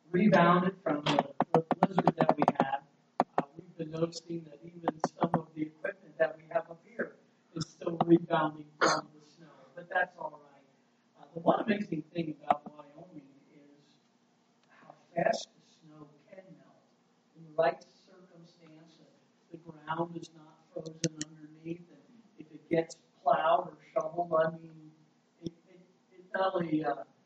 rebounded from the blizzard that we had. We've been noticing that even some of the equipment that we have up here is still rebounding from the snow, but that's all right. The one amazing thing about Wyoming is how fast the snow can melt. In the right circumstance, the ground is not frozen underneath, and if it gets plowed or shoveled, I mean, it not only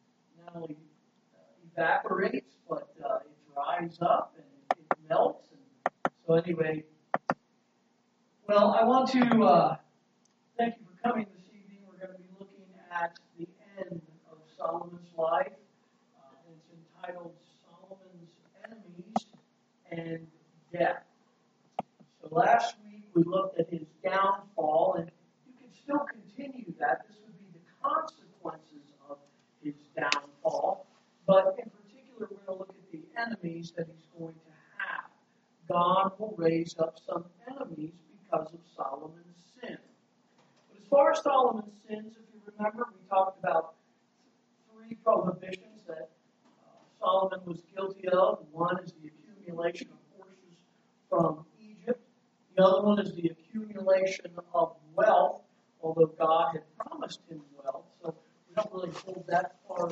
evaporates, but it dries up and it melts. And so anyway, well, I want to thank you for coming this evening. We're going to be looking at the end of Solomon's life. It's entitled Solomon's Enemies and Death. So last week we looked at his downfall, and you can still continue that. This would be the consequences of his downfall. But in particular, we're going to look at the enemies that he's going to have. God will raise up some enemies because of Solomon's sin. But as far as Solomon's sins, if you remember, we talked about three prohibitions that Solomon was guilty of. One is the accumulation of horses from Egypt. The other one is the accumulation of wealth, although God had promised him wealth. So we don't really hold that far.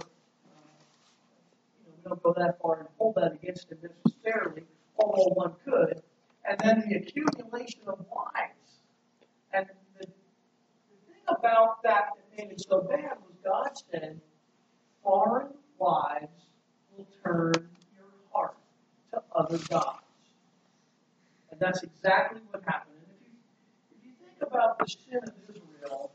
We don't go that far and hold that against him necessarily, although one could. And then the accumulation of wives. And the thing about that made it so bad was God said, foreign wives will turn your heart to other gods. And that's exactly what happened. And if you think about the sin of Israel,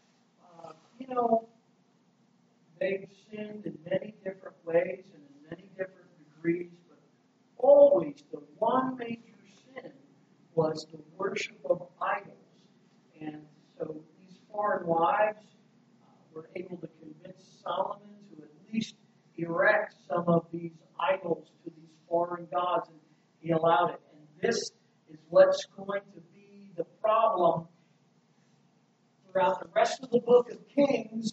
they've sinned in many different ways and in many different degrees, but always the one major sin was the worship of idols. And so these foreign wives were able to convince Solomon to at least erect some of these idols to these foreign gods, and he allowed it. And this is what's going to be the problem throughout the rest of the book of Kings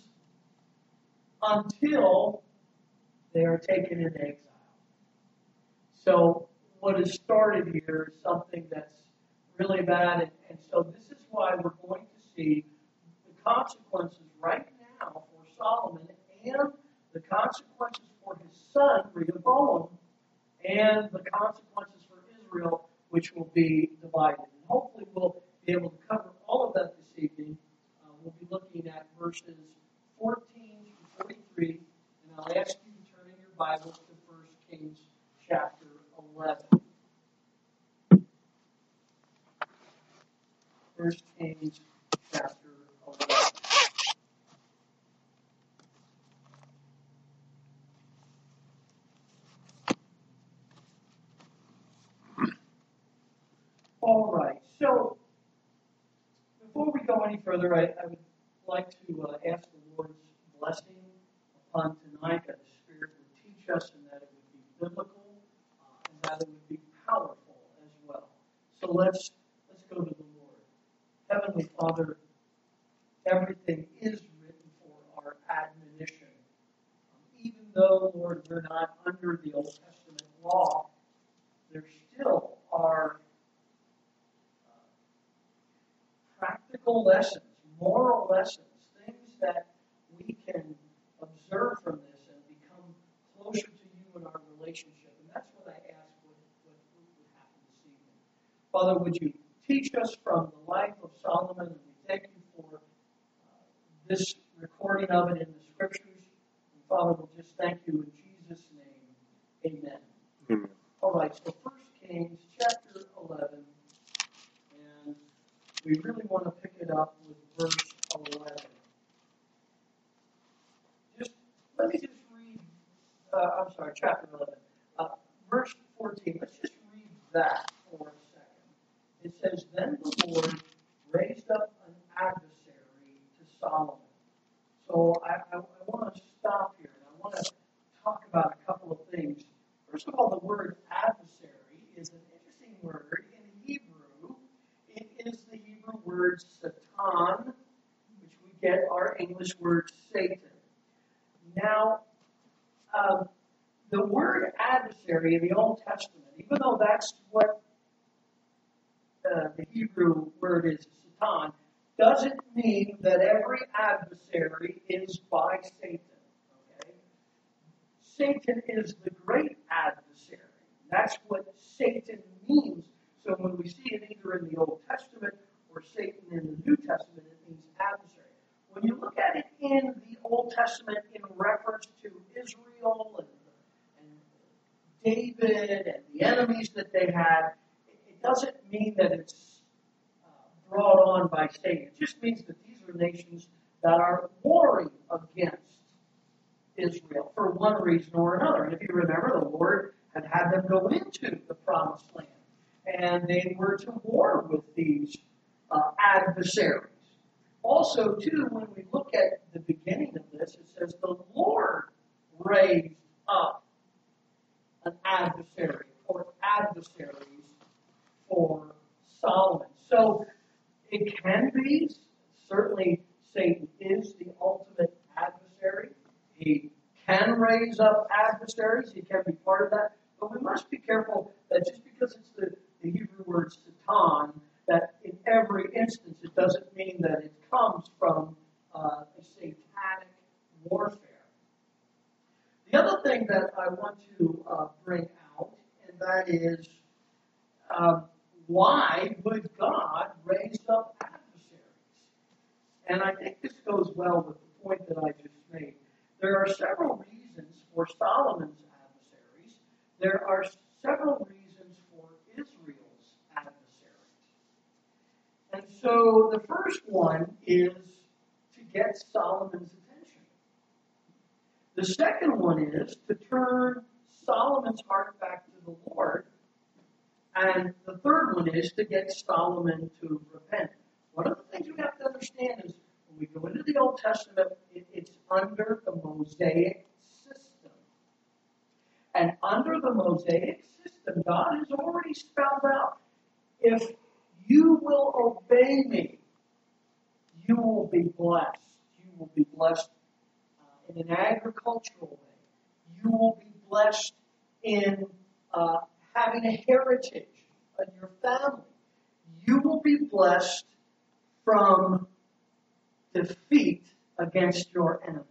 until they are taken into exile. So what has started here is something that's really bad, and so this is why we're going to see the consequences right now for Solomon and the consequences for his son, Rehoboam, and the consequences for Israel, which will be divided. And hopefully we'll be able to cover all of that this evening. We'll be looking at verses 14 to 43, and I'll ask you to turn in your Bibles to 1 Kings chapter 11. 1 Kings chapter 11. All right, so before we go any further, I would like to ask the Lord's blessing upon tonight, that the Spirit would teach us and that it would be biblical and that it would be powerful as well. So let's go to the Lord. Heavenly Father, everything is written for our admonition. Even though, Lord, we're not under the Old Testament law, there still are practical lessons, moral lessons, things that we can observe from this and become closer to you in our relationship. And that's what I ask would happen this evening. Father, would you teach us from the life of Solomon, and we thank you for this recording of it in the Scriptures. And Father, we'll just thank you in Jesus' name. Amen. Amen. All right, so 1 Kings chapter 11. We really want to pick it up with verse 11. Let me just read, chapter 11. Verse 14. Let's just read that for a second. It says, Then the Lord raised up an adversary to Solomon. So I want to stop here, and I want to talk about a couple of things. First of all, the word adversary is an interesting word in Hebrew. It is the Hebrew word Satan, which we get our English word Satan. Now, the the word adversary in the Old Testament, even though that's what the Hebrew word is, Satan, doesn't mean that every adversary is by Satan. Okay? Satan is the great adversary. That's what Satan means. So when we see it either in the Old Testament or Satan in the New Testament, it means adversary. When you look at it in the Old Testament in reference to Israel and David and the enemies that they had, it doesn't mean that it's brought on by Satan. It just means that these are nations that are warring against Israel for one reason or another. And if you remember, the Lord had them go into the promised land. And they were to war with these adversaries. Also, too, when we look at the beginning of this, it says the Lord raised up an adversary or adversaries for Solomon. So it can be, certainly Satan is the ultimate adversary. He can raise up adversaries. He can be part of that. But we must be careful that just because it's the Hebrew word Satan, that in every instance it doesn't mean that it comes from a satanic warfare. The other thing that I want to bring out, and that is, why would God raise up adversaries? And I think this goes well with the point that I just made. There are several reasons for Solomon's adversaries. There are several reasons for Israel's adversaries. And so the first one is to get Solomon's attention. The second one is to turn Solomon's heart back to the Lord. And the third one is to get Solomon to repent. One of the things we have to understand is when we go into the Old Testament, it's under the Mosaic system. And under the Mosaic system, God has already spelled out, if you will obey me, you will be blessed. You will be blessed in an agricultural way. You will be blessed in having a heritage in your family. You will be blessed from defeat against your enemies.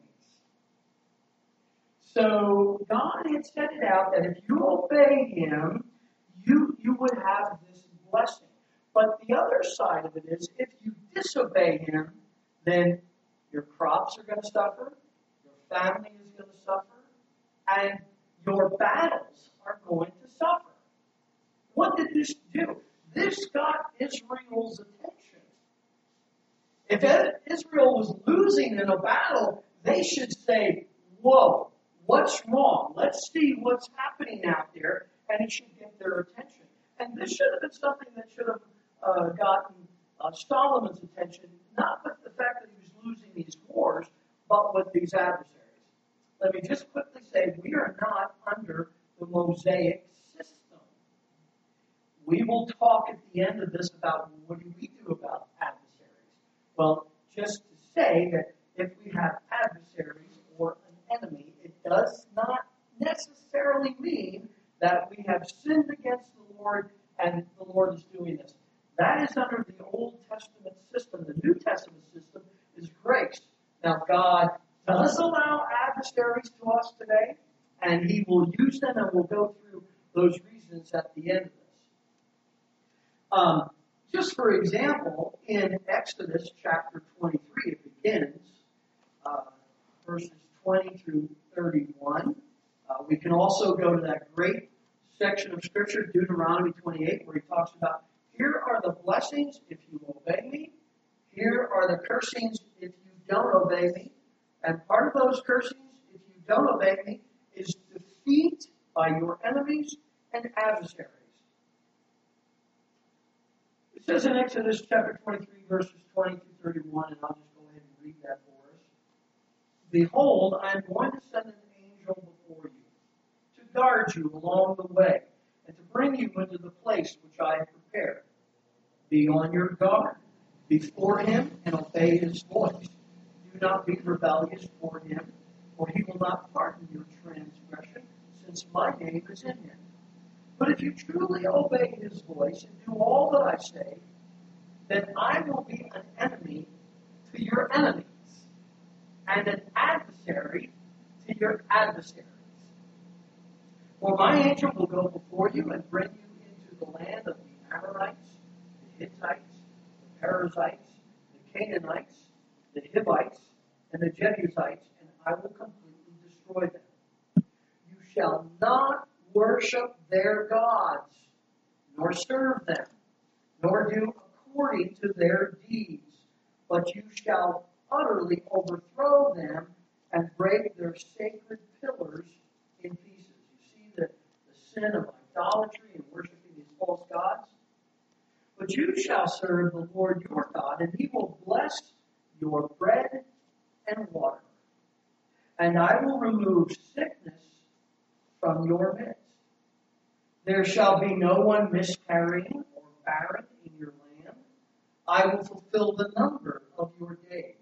So God had set it out that if you obey Him, you would have this blessing. But the other side of it is, if you disobey Him, then your crops are going to suffer, your family is going to suffer, and your battles are going to suffer. What did this do? This got Israel's attention. If Israel was losing in a battle, they should say, whoa, what's wrong? Let's see what's happening out there, and it should get their attention. And this should have been something that should have gotten Solomon's attention, not with the fact that he was losing these wars, but with these adversaries. Let me just quickly say, we are not under the Mosaic system. We will talk at the end of this about what do we do about adversaries. Well, just to say that if we have adversaries or an enemy, it does not necessarily mean that we have sinned against the Lord and the Lord is doing this. That is under the Old Testament system. The New Testament system is grace. Now, God does allow adversaries to us today, and He will use them, and we'll go through those reasons at the end of this. Just for example, in Exodus chapter 23, it begins, verses 20 through 31. We can also go to that great section of Scripture, Deuteronomy 28, where he talks about, here are the blessings if you obey me. Here are the cursings if you don't obey me. And part of those cursings, if you don't obey me, is defeat by your enemies and adversaries. It says in Exodus chapter 23, verses 20 through 31, and I'll just go ahead and read that for us. Behold, I am going to send an angel before you, to guard you along the way, and to bring you into the place which I have prepared. Be on your guard before him and obey his voice. Do not be rebellious toward him, for he will not pardon your transgression, since my name is in him. But if you truly obey his voice and do all that I say, then I will be an enemy to your enemies, and an adversary to your adversaries. For my angel will go before you and bring you into the land of the Amorites, the Hittites, the Perizzites, the Canaanites, the Hivites, and the Jebusites, and I will completely destroy them. You shall not worship their gods, nor serve them, nor do according to their deeds, but you shall utterly overthrow them and break their sacred pillars in pieces. You see the sin of idolatry and worshiping these false gods? But you shall serve the Lord your God, and he will bless your bread and water. And I will remove sickness from your midst. There shall be no one miscarrying or barren in your land. I will fulfill the number of your days.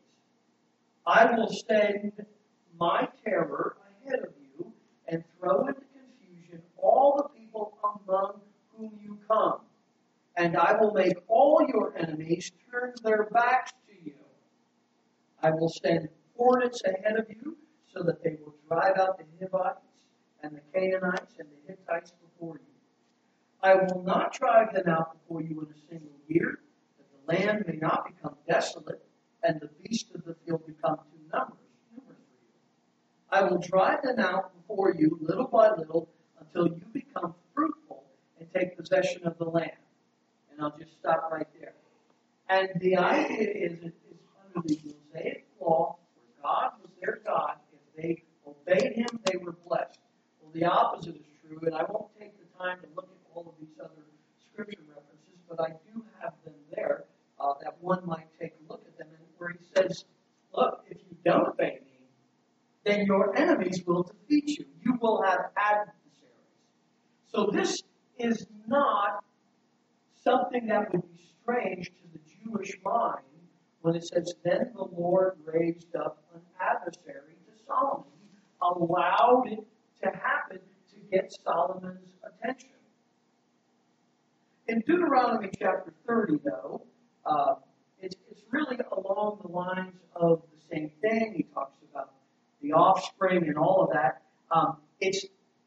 I will send my terror ahead of you and throw into confusion all the people among whom you come. And I will make all your enemies turn their backs to you. I will send hornets ahead of you so that they will drive out the Hivites and the Canaanites and the Hittites before you. I will not drive them out before you in a single year, that the land may not become desolate and the beasts of the field become too numerous for you. I will drive them out before you little by little until you become fruitful and take possession of the land. And I'll just stop right there. And the idea is under the Mosaic law, where God was their God. If they obeyed him, they were blessed. Well, the opposite is true, and I won't take the time to look at all of these other scripture references, but I do have them there that one might take a look at them, and where he says, look, if you don't obey me, then your enemies will defeat you. You will have adversaries. So this is not something that would be strange to the Jewish mind when it says, then the Lord raised up an adversary to Solomon. He allowed it to happen to get Solomon's attention. In Deuteronomy chapter 30, though, it's really along the lines of the same thing. He talks about the offspring and all of that. It's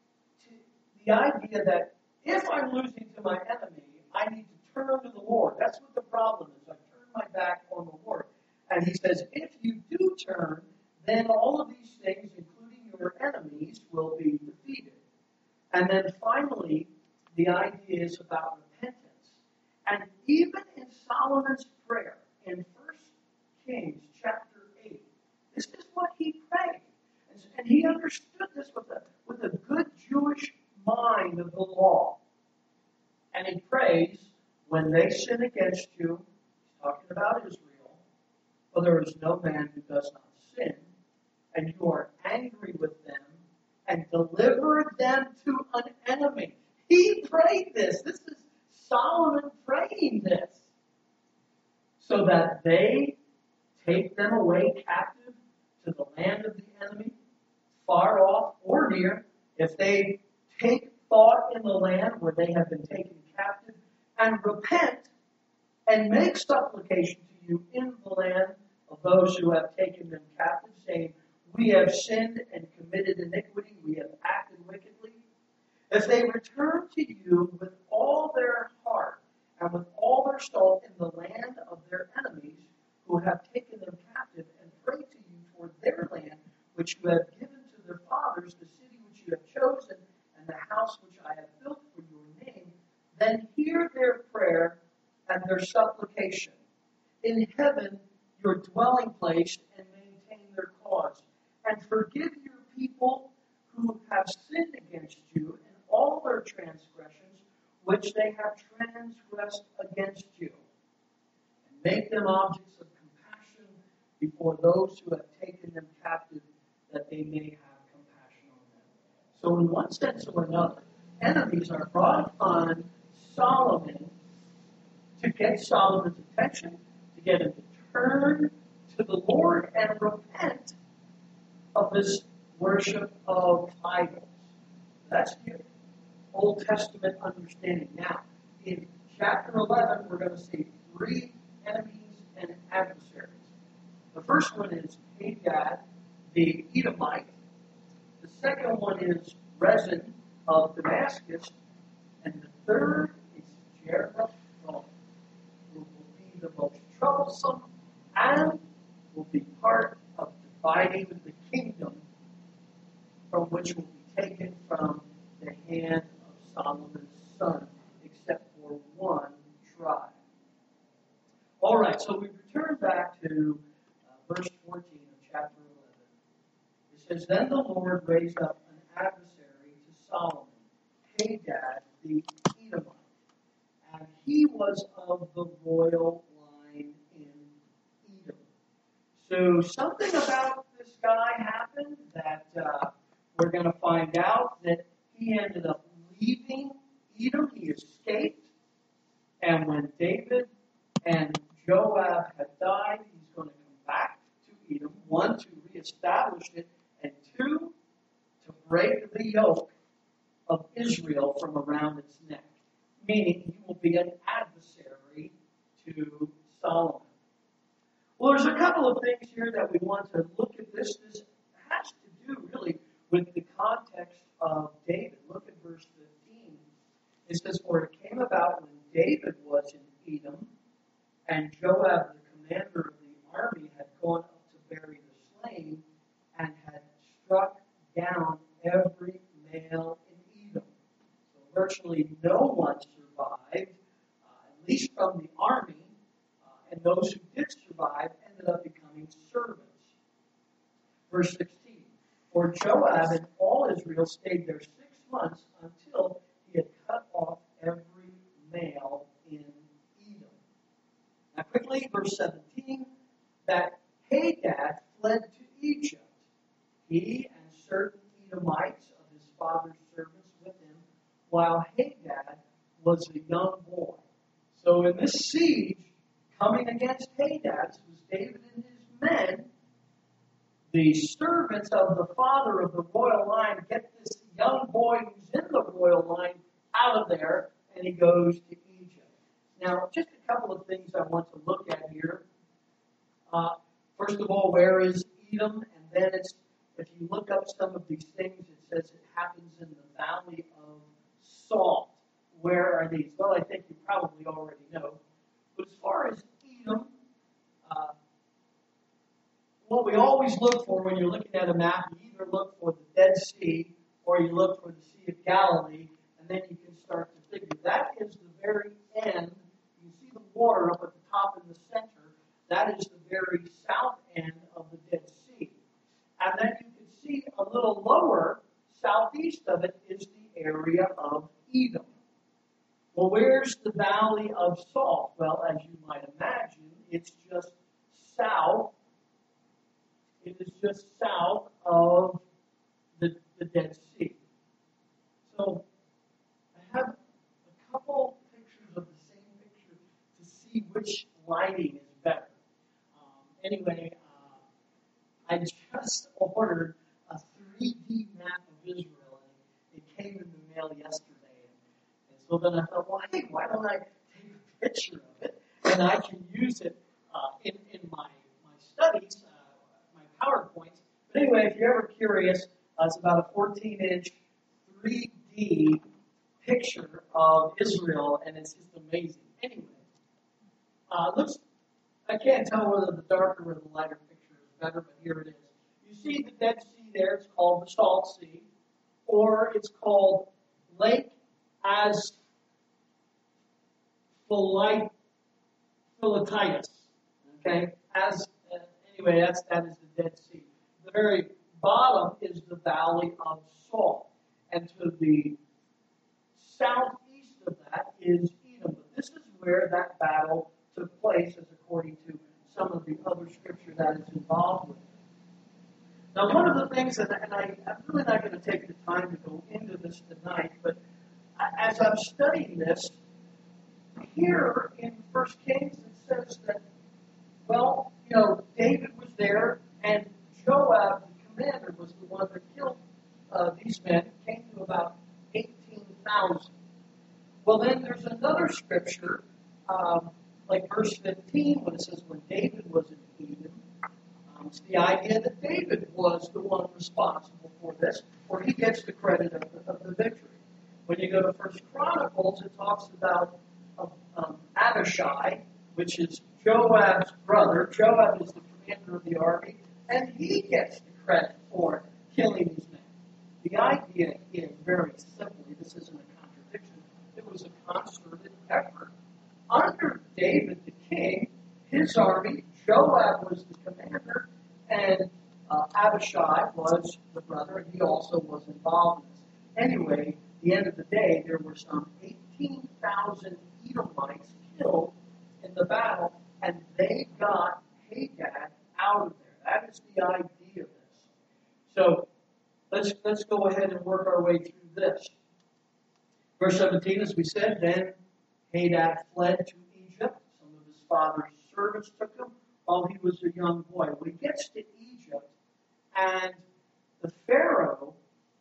the idea that if I'm losing to my enemy, I need to turn to the Lord. That's what the problem is. I turn my back on the Lord. And he says, if you do turn, then all of these things, including your enemies, will be defeated. And then finally, the idea is about repentance. And even in Solomon's prayer, in 1 Kings chapter 8, this is what he prayed. And he understood this with a good Jewish mind of the law. And he prays, when they sin against you, he's talking about Israel, for there is no man who does not sin, and you are angry with them, and deliver them to an enemy. He prayed this. This is Solomon praying this. So that they take them away captive to the land of the enemy, far off or near, if they take thought in the land where they have been taken captive, and repent and make supplication to you in the land of those who have taken them captive, saying, we have sinned and committed iniquity, we have acted wickedly. If they return to you with all their heart and with all their soul in the land of their enemies who have taken them captive, and pray to you for their land, which you have given to their fathers, the city which you have chosen, and the house which I have built for your name, then hear their prayer and their supplication in heaven, your dwelling place, and maintain their cause. And forgive your people who have sinned against you in all their transgressions, which they have transgressed against you. And make them objects of compassion before those who have taken them captive, that they may have compassion on them. So in one sense or another, enemies are brought upon Solomon to get Solomon's attention, to get him to turn to the Lord and repent of this worship of idols That's the Old Testament understanding. Now, in chapter 11, we're going to see three enemies and adversaries. The first one is Hadad, the Edomite. The second one is Rezin of Damascus. And the third is Jeroboam, who will be the most troublesome and will be part of dividing the kingdom, from which will be taken from the hand of Solomon's son, except for one tribe. All right, so we return back to verse 14 of chapter 11. It says, Then the Lord raised up an adversary to Solomon, Hadad the Edomite, and he was of the royal line in Edom. So something about this guy happened that we're going to find out that he ended up leaving Edom. He escaped. And when David and Joab had died, he's going to come back to Edom. One, to reestablish it. And two, to break the yoke of Israel from around its neck. Meaning he will be an adversary to Solomon. Well, there's a couple of things here that we want to look at this. This has to do really with the context of David. Look at verse 15. It says, For it came about when David was in Edom, and Joab, the commander of the army, had gone up to bury the slain, and had struck down every male in Edom. So virtually no one survived, at least from the army, and those who did survive ended up becoming servants. Verse 16. For Joab and all Israel stayed there 6 months until he had cut off every male in Edom. Now quickly, verse 17, that Hadad fled to Egypt, he and certain Edomites of his father's servants with him, while Hadad was a young boy. So in this siege, coming against Hadad, was David and his men. The servants of the father of the royal line get this young boy who's in the royal line out of there, and he goes to Egypt. Now, just a couple of things I want to look at here. First of all, where is Edom? And then if you look up some of these things, it says it happens in the valley of Salt. Where are these? Well, I think you probably already know. But as far as Edom, what we always look for when you're looking at a map, you either look for the Dead Sea or you look for the Sea of Galilee, and then you can start to figure. That is the very end. You see the water up at the top in the center. That is the very south end of the Dead Sea. And then you can see a little lower, southeast of it, is the area of Edom. Well, where's the Valley of Salt? Well, as you might imagine, it's just south. It is just south of the Dead Sea. So I have a couple pictures of the same picture to see which lighting is better. Anyway, I just ordered a 3D map of Israel, and it came in the mail yesterday. And so then I thought, well, hey, why don't I take a picture of it, and I can use it in my studies, my PowerPoints. But anyway, if you're ever curious, it's about a 14-inch 3D picture of Israel, and it's just amazing. Anyway, I can't tell whether the darker or the lighter picture is better, but here it is. You see the Dead Sea there, it's called the Salt Sea, or it's called Lake Asphaltitis. Okay? Anyway, that is the Dead Sea. The very bottom is the Valley of Salt. And to the southeast of that is Edom. But this is where that battle took place, as according to some of the other scripture that is involved with it. Now, one of the things, and I'm really not going to take the time to go into this tonight, but as I'm studying this, here in 1 Kings it says that, well, David was there, and Joab, the commander, was the one that killed these men. It came to about 18,000. Well, then there's another scripture, like verse 15, when it says, when David was in Edom, it's the idea that David was the one responsible for this, or he gets the credit of the victory. When you go to First Chronicles, it talks about Abishai, which is Joab's brother. Joab is the commander of the army, and he gets the credit for killing these men. The idea is very simply, this isn't a contradiction, it was a concerted effort. Under David the king, his army, Joab was the commander, and Abishai was the brother, and he also was involved in this. Anyway, at the end of the day, there were some 18,000 Edomites killed in the battle, and they got Hadad out of there. That is the idea of this. So let's go ahead and work our way through this. Verse 17, as we said, then Hadad fled to Egypt. Some of his father's servants took him while he was a young boy. When he gets to Egypt, and the Pharaoh,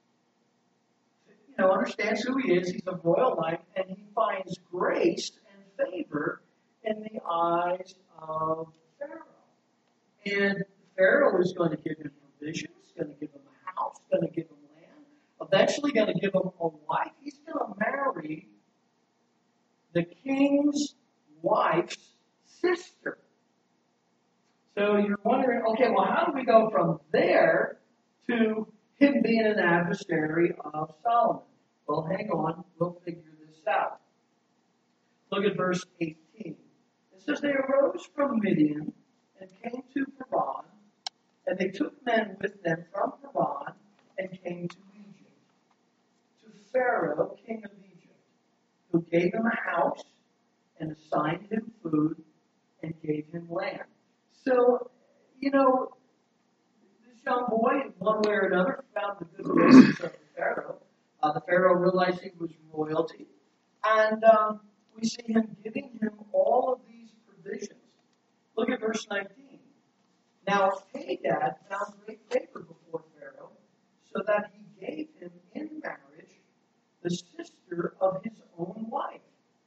understands who he is. He's a royal knight, and he finds grace and favor in the eyes of Pharaoh. And Pharaoh is going to give him provisions, going to give him a house, going to give him land, eventually going to give him a wife. He's going to marry the king's wife's sister. So you're wondering, okay, well, how do we go from there to him being an adversary of Solomon? Well, hang on, we'll figure this out. Look at verse 18. It says, they arose from Midian and came to Paran, and they took men with them from Paran and came to Egypt, to Pharaoh, king of Egypt, who gave him a house and assigned him food and gave him land. So, this young boy, in one way or another, found the good graces of the Pharaoh. The Pharaoh realized he was royalty. And we see him giving him all of these provisions. Look at verse 19. Now, Hadad found great favor before Pharaoh, so that he gave him in marriage the sister of his own wife,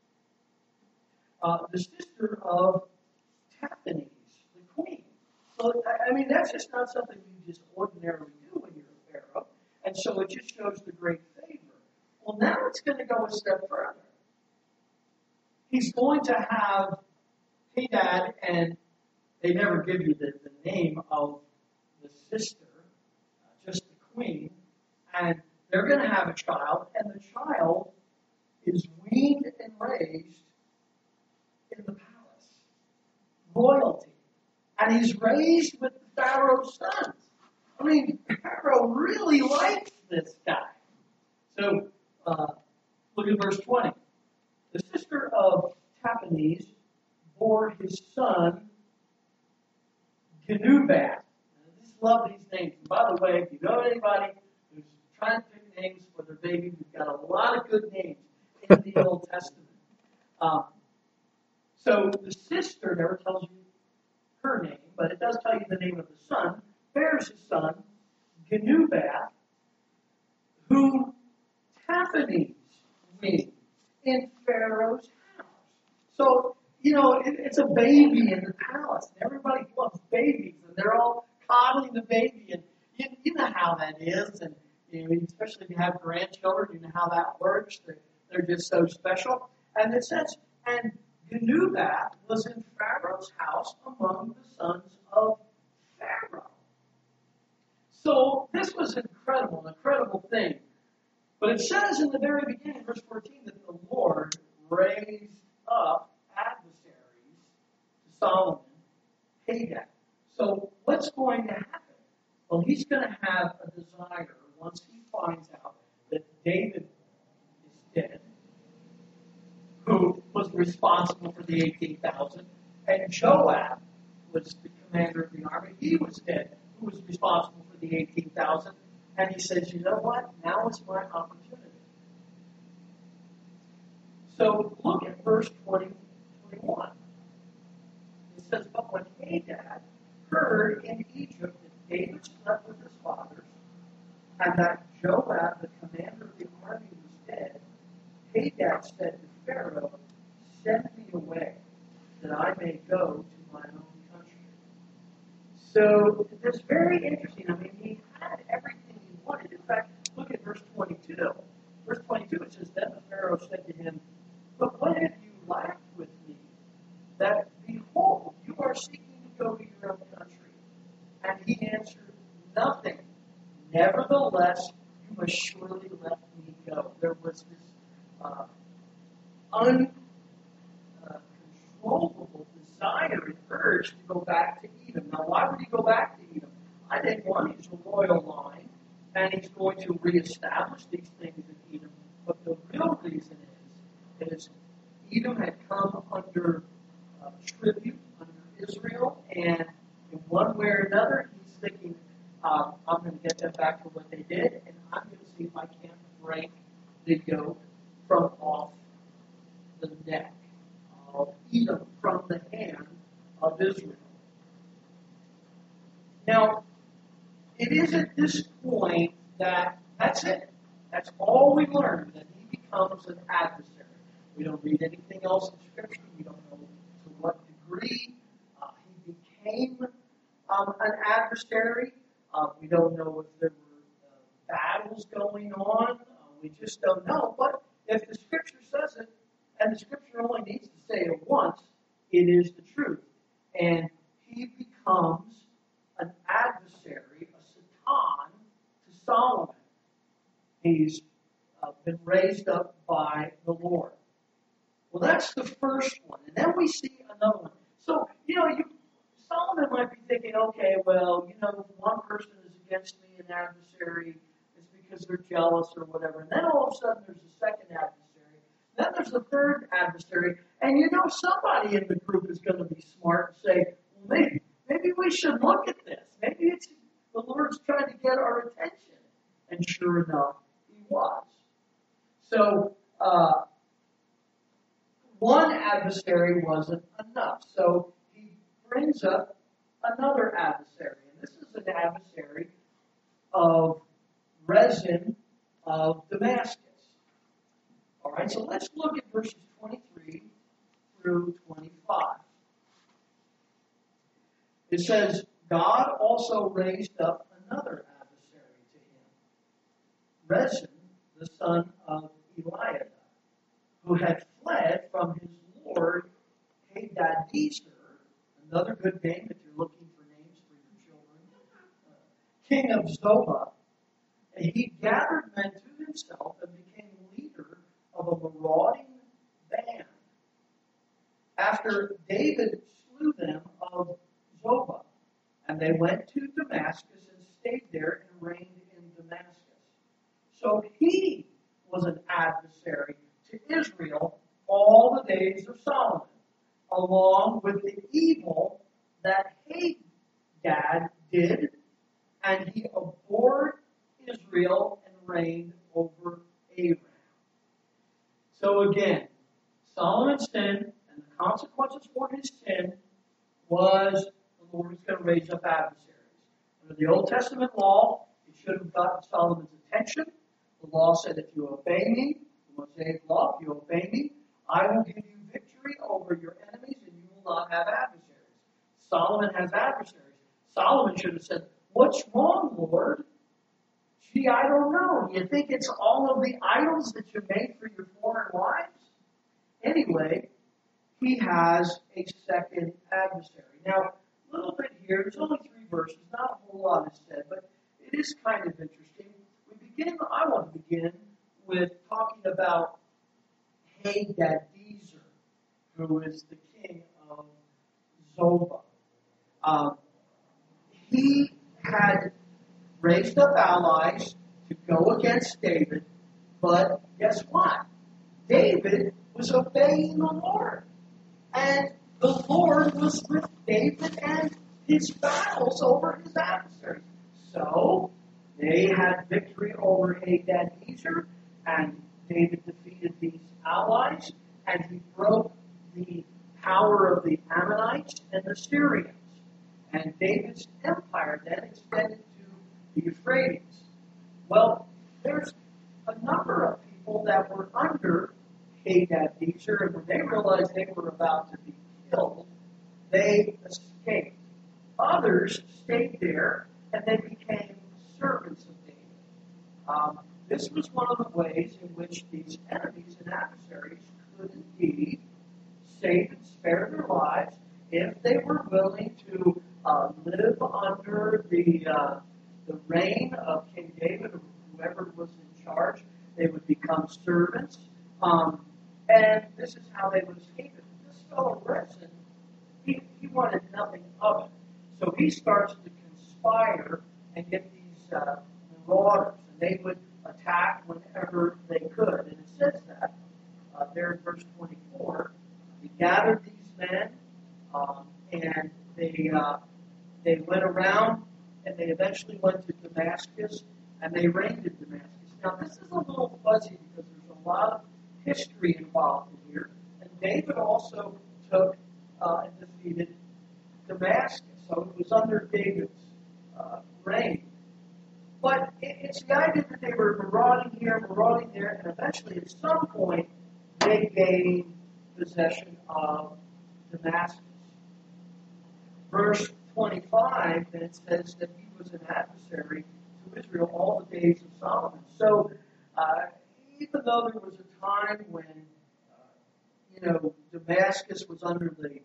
the sister of Taphanes, the queen. So, that's just not something you just ordinarily do when you're a Pharaoh. And so it just shows the great favor. Well, now it's going to go a step further. He's going to have Hadad, and they never give you the name of the sister, just the queen, and they're going to have a child, and the child is weaned and raised in the palace. Royalty. And he's raised with the Pharaoh's sons. Pharaoh really likes this guy. So, look at verse 20. The sister of Taphanes bore his son Genubath. I just love these names. And by the way, if you know anybody who's trying to pick names for their baby, we've got a lot of good names in the Old Testament. So the sister never tells you her name, but it does tell you the name of the son, bears his son, Genubath, whom Taphanes weaned in Pharaoh's house. So, it's a baby in the palace, and everybody loves babies, and they're all coddling the baby, and you know how that is, and especially if you have grandchildren, you know how that works. They're just so special. And it says, and Genubath was in Pharaoh's house among the sons of Pharaoh. So this was an incredible thing. But it says in the very beginning, verse 14, that the Lord raised up adversaries to Solomon, Hadad. So what's going to happen? Well, he's going to have a desire once he finds out that David is dead, who was responsible for the 18,000, and Joab was the commander of the army. He was dead, who was responsible for the 18,000. And he says, you know what? Now is my opportunity. So look at verse 21. It says, but when Hadad heard in Egypt that David slept with his fathers, and that Joab, the commander of the army, was dead, Hadad said to Pharaoh, "Send me away, that I may go to my own country." So it's very interesting. I mean, he had everything he wanted. In fact, look at verse 22. Verse 22, it says, "Then the Pharaoh said to him, 'But what have you lacked with me? That, behold, you are seeking to go to your own country.' And he answered, 'Nothing. Nevertheless, you must surely let me go.'" There was this uncontrollable desire and urge to go back to Edom. Now, why would he go back to Edom? I think, one, he's a royal line, and he's going to reestablish these things in Edom. But the real reason is Edom had come under tribute under Israel, and in one way or another, he's thinking, I'm going to get them back to what they did, and I'm going to see if I can't break the yoke from off the neck of Edom, from the hand of Israel. Now, it is at this point that's it. That's all we learn, that he becomes an adversary. We don't read anything else in Scripture. We don't know to what degree he became an adversary. We don't know if there were battles going on. We just don't know. But if the Scripture says it, and the Scripture only needs to say it once, it is the truth. And he becomes an adversary, a Satan, to Solomon. He's been raised up by the Lord. Well, that's the first one. And then we see another one. So, Solomon might be thinking, okay, well, if one person is against me, an adversary, it's because they're jealous or whatever. And then all of a sudden there's a second adversary. Then there's the third adversary. And somebody in the group is going to be smart and say, well, maybe we should look at this. Maybe it's the Lord's trying to get our attention. And sure enough, he was. So, one adversary wasn't enough. So he brings up another adversary. And this is an adversary of Rezin of Damascus. All right, so let's look at verses 23 through 25. It says, God also raised up another adversary to him, Rezin, the son of Eliada, who had fled from his lord Hadadezer, another good name if you're looking for names for your children, king of Zobah. And he gathered men to himself and became leader of a marauding band. After David slew them of Zobah, and they went to Damascus and stayed there and reigned in Damascus. So he was an adversary to Israel all the days of Solomon, along with the evil that Hadad did, and he abhorred Israel and reigned over Aram. So again, Solomon's sin and the consequences for his sin was the Lord was going to raise up adversaries. Under the Old Testament law, it should have gotten Solomon's attention. The law said, if you obey me, the Mosaic law, if you obey me, I will give you victory over your enemies and you will not have adversaries. Solomon has adversaries. Solomon should have said, what's wrong, Lord? Gee, I don't know. Do you think it's all of the idols that you made for your foreign wives? Anyway, he has a second adversary. Now, a little bit here, there's only 3 verses, not a whole lot is said, but it is kind of interesting. I want to begin with talking about Hadadezer, who is the king of Zobah. He had raised up allies to go against David, but guess what? David was obeying the Lord. And the Lord was with David and his battles over his adversaries. So, they had victory over Hadadezer, and David defeated these allies, and he broke the power of the Ammonites and the Syrians. And David's empire then extended to the Euphrates. Well, there's a number of people that were under Hadad-Nezer, and when they realized they were about to be killed, they escaped. Others stayed there, and they became servants of David. This was one of the ways in which these enemies and adversaries could indeed save and spare their lives if they were willing to live under the reign of King David or whoever was in charge. They would become servants, and this is how they would escape it. This fellow Rezin, he wanted nothing of it. So he starts to conspire and get these marauders, and they would attack whenever they could. And it says that there in verse 24, he gathered these men, and they went around, and they eventually went to Damascus, and they reigned in Damascus. Now, this is a little fuzzy because there's a lot of history involved in here, and David also took and defeated Damascus, so it was under David's reign. But it's the idea that they were marauding here, marauding there, and eventually at some point they gained possession of Damascus. Verse 25, then it says that he was an adversary to Israel all the days of Solomon. So even though there was a time when Damascus was under the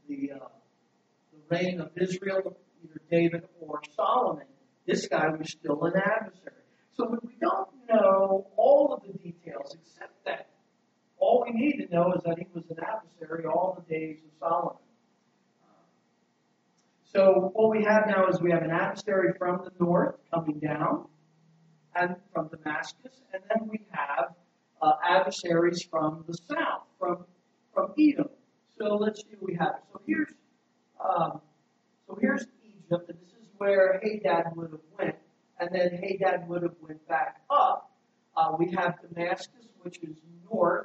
reign of Israel, either David or Solomon, this guy was still an adversary. So we don't know all of the details, except that all we need to know is that he was an adversary all the days of Solomon. So what we have now is we have an adversary from the north coming down, and from Damascus, and then we have adversaries from the south, from Edom. So let's see what we have. So here's Egypt, and this is where Hadad would have went, and then Hadad would have went back up. We have Damascus, which is north,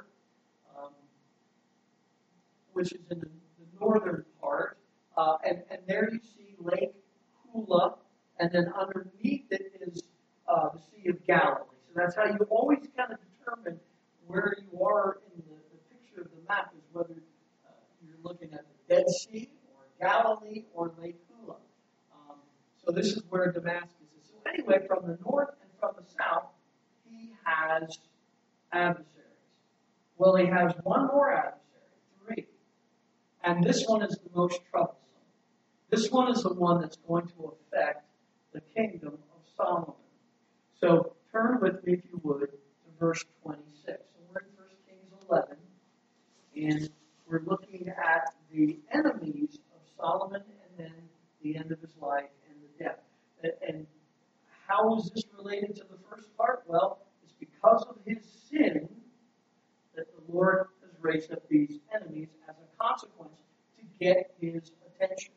which is in the northern part, and there you see Lake Hula, and then underneath it is the Sea of Galilee. So that's how you always kind of determine where you are in the picture of the map, is whether you're looking at the Dead Sea or Galilee or Lake Hula. So this is where Damascus is. So anyway, from the north and from the south, he has adversaries. Well, he has one more adversary, 3. And this one is the most troublesome. This one is the one that's going to affect the kingdom of Solomon. So turn with me, if you would, to verse 26. So we're in 1 Kings 11, and we're looking at the enemies of Solomon and then the end of his life and the death. And how is this related to the first part? Well, it's because of his sin that the Lord has raised up these enemies as a consequence to get his attention.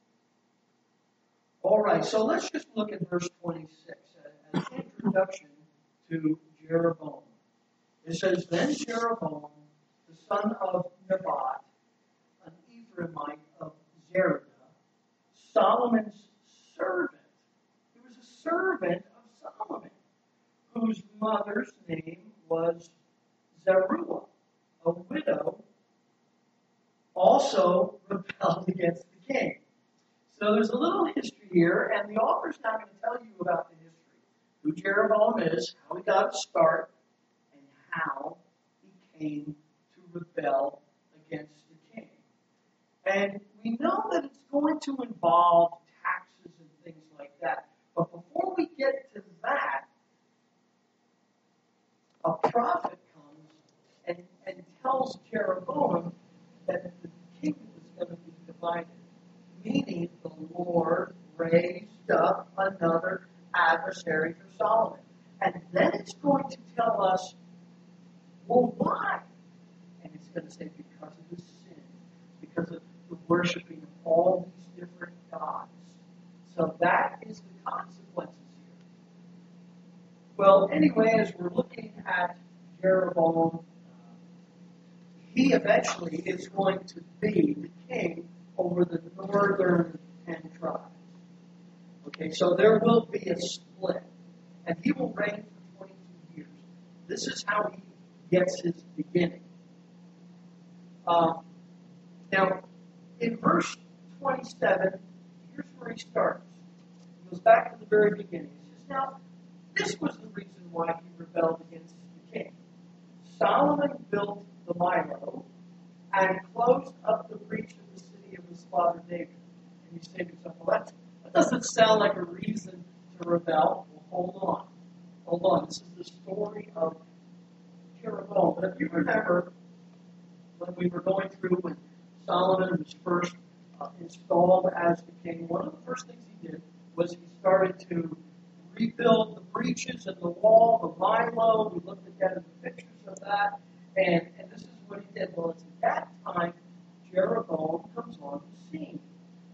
All right, so let's just look at verse 26 as an introduction to Jeroboam. It says, Then Jeroboam, the son of Nebat, an Ephraimite of Zerah, Solomon's servant. He was a servant of Solomon, whose mother's name was Zeruiah, a widow, also rebelled against the king. So there's a little history here, and the author's not going to tell you about the history. Who Jeroboam is, how he got his start, and how he came to rebel against the king. And we know that it's going to involve taxes and things like that. But before we get to that, a prophet comes and tells Jeroboam that the kingdom is going to be divided. Meaning the Lord raised up another adversary for Solomon. And then it's going to tell us, well, why? And it's going to say because of his sin, because of the worshiping of all these different gods. So that is the consequences here. Well, anyway, as we're looking at Jeroboam, he eventually is going to be the king over the northern 10 tribes. Okay, so there will be a split, and he will reign for 22 years. This is how he gets his beginning. Now, in verse 27, here's where he starts. He goes back to the very beginning. He says, now, this was the reason why he rebelled against the king. Solomon built the Milo and closed up the breach of the city of his father David. And you say to yourself, well, that doesn't sound like a reason to rebel. Well, hold on. Hold on. This is the story of Jeroboam. But if you remember, when we were going through when Solomon was first installed as the king, one of the first things he did was he started to rebuild the breaches in the wall, the Milo. We looked at the pictures of that. And this is what he did. Well, it's at that time Jeroboam comes on the scene.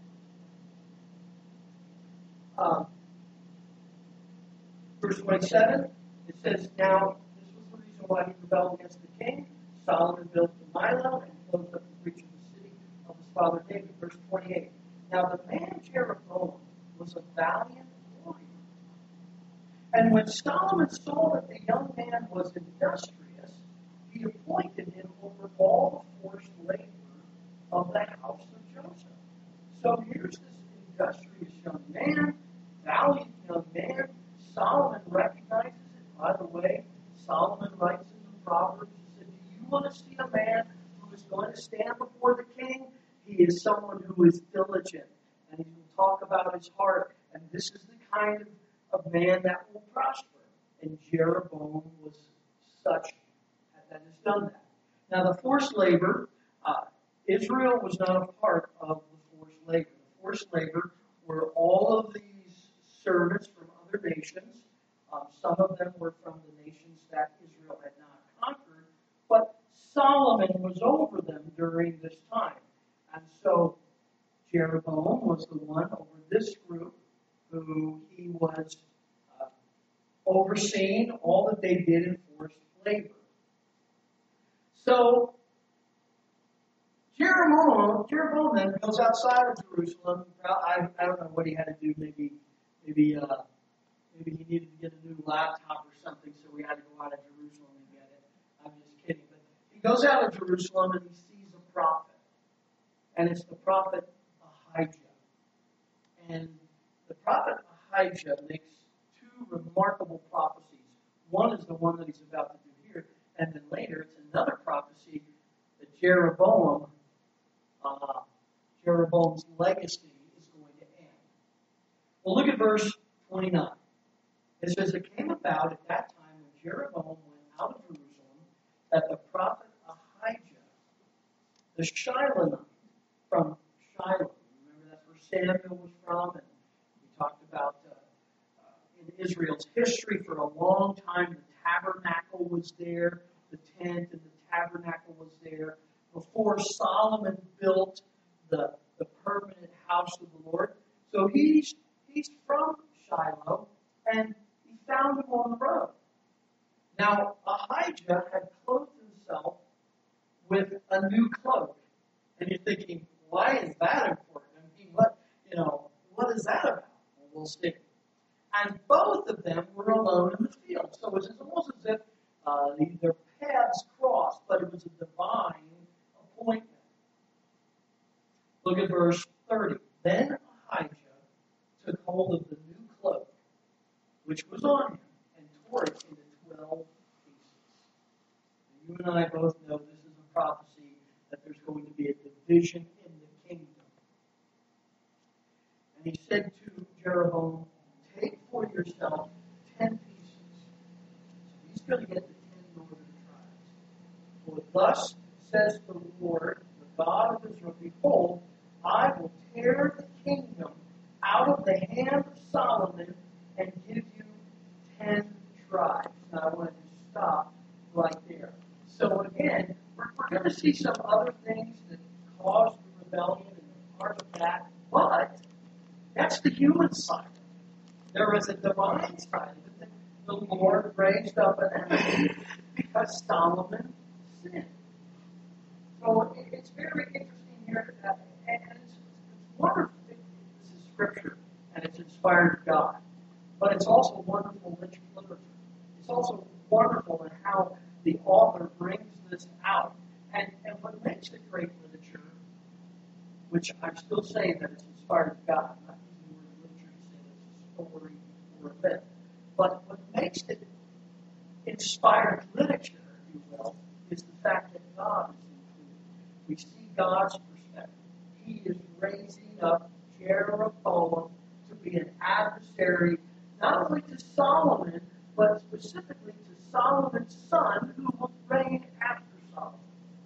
Verse 27, it says, now, this was the reason why he rebelled against the king. Solomon built the Milo and closed up the breach of the city of his father David. Verse 28, now the man Jeroboam was a valiant warrior. And when Solomon saw that the young man was industrious, he appointed him over all the forced labor of the house of Joseph. So here's this industrious young man, valiant young man. Solomon recognizes it. By the way, Solomon writes in the Proverbs, he said, do you want to see a man who is going to stand before the king? He is someone who is diligent. And he will talk about his heart. And this is the kind of man that will prosper. And Jeroboam was such that has done that. Now, the forced labor, Israel was not a part of the forced labor. The forced labor were all of these servants from other nations. Some of them were from the nations that Israel had not conquered, but Solomon was over them during this time. And so Jeroboam was the one over this group who he was overseeing all that they did in forced labor. So Jeroboam then goes outside of Jerusalem. I don't know what he had to do. Maybe he needed to get a new laptop or something, so we had to go out of Jerusalem and get it. I'm just kidding. But he goes out of Jerusalem and he sees a prophet. And it's the prophet Ahijah. And the prophet Ahijah makes two remarkable prophecies. One is the one that he's about to do here, and then later it's another prophecy that Jeroboam's legacy is going to end. Well, look at verse 29. It says, it came about at that time when Jeroboam went out of Jerusalem that the prophet Ahijah, the Shilonite from Shiloh, remember that's where Samuel was from, and we talked about in Israel's history for a long time the tabernacle was there, the tent and the tabernacle was there. Before Solomon built the permanent house of the Lord. So he's from Shiloh, and he found him on the road. Now, Ahijah had clothed himself with a new cloak. And you're thinking, why is that important? I mean, what is that about? Well, we'll see. And both of them were alone in the field. So it's almost as if their paths crossed, but it was a divine appointment. Look at verse 30. Then Ahijah took hold of the new cloak, which was on him, and tore it into 12 pieces. And you and I both know this is a prophecy that there's going to be a division in the kingdom. And he said to Jeroboam, take for yourself 10 pieces. So he's going to get the 10 northern tribes. For thus says the Lord, the God of Israel, behold, I will tear the kingdom out of the hand of Solomon and give you 10 tribes. Now I want to stop right there. So again, we're going to see some other things that caused the rebellion and part of that, but that's the human side. There is a divine side of it. The Lord raised up an enemy because Solomon sinned. So it's very interesting here, and it's wonderful. This is Scripture, and it's inspired of God. But it's also wonderful literature. It's also wonderful in how the author brings this out. And what makes makes a great literature, which I'm still saying that it's inspired of God. I'm not using the word literature to say that it's a story or a myth. But what makes it inspired literature, if you will, is the fact that God is included. We see God's perspective. He is raising up Jeroboam to be an adversary, not only to Solomon, but specifically to Solomon's son, who will reign after Solomon.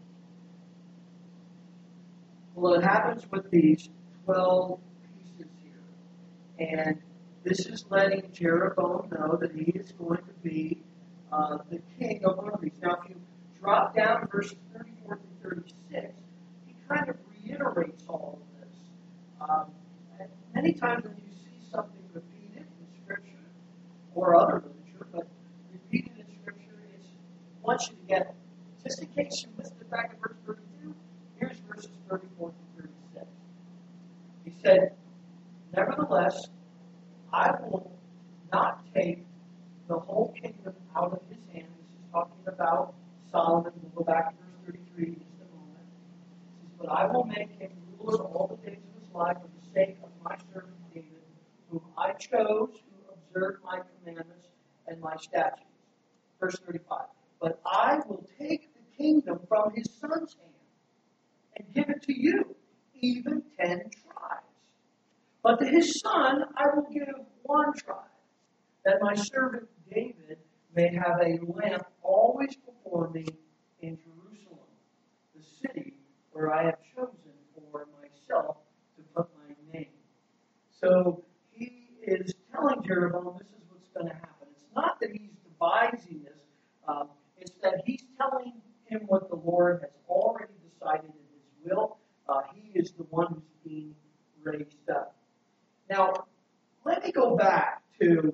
Well, it happens with these 12 pieces here. And this is letting Jeroboam know that he is going to be the king of one of these. Now, if you drop down to verses 34 through 36, he kind of reiterates all of this. And many times when you see something repeated in Scripture or other literature, but repeated in Scripture, it wants you to get it. Just in case you missed it back at verse 32, here's verses 34 through 36. He said, "Nevertheless, I will not take the whole kingdom out of his hand." This is talking about Solomon. We'll go back to verse 33 in just a moment. He says, "But I will make him ruler all the days of his life for the sake of my servant David, whom I chose, who observed my commandments and my statutes." Verse 35. "But I will take the kingdom from his son's hand and give it to you, even 10 tribes. But to his son I will give 1 tribe, that my servant David may have a lamp always before me in Jerusalem, the city where I have chosen for myself to put my name." So he is telling Jeroboam this is what's going to happen. It's not that he's devising this. It's that he's telling him what the Lord has already decided in his will. He is the one who's being raised up. Now, let me go back to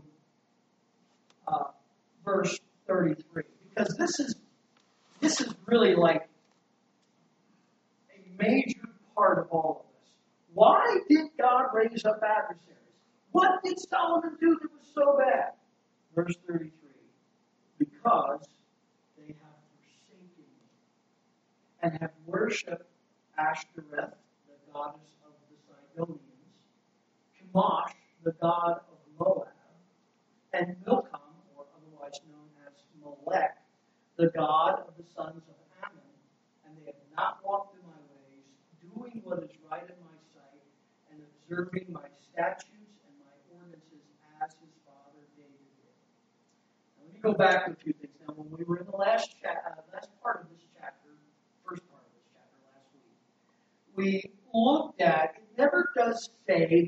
verse 33, because this is really like a major part of all of this. Why did God raise up adversaries? What did Solomon do that was so bad? Verse 33, "Because they have forsaken me and have worshipped Ashtoreth, the goddess of the Sidonians, Chemosh, the god of Moab, and Milcom, or otherwise known as Molech, the god of the sons of Ammon, and they have not walked in my ways, doing what is right in my sight, and observing my statutes and my ordinances as his father David did." Now, let me go back to a few things. Now, when we were in the last part of this chapter, first part of this chapter last week, we looked at, it never does say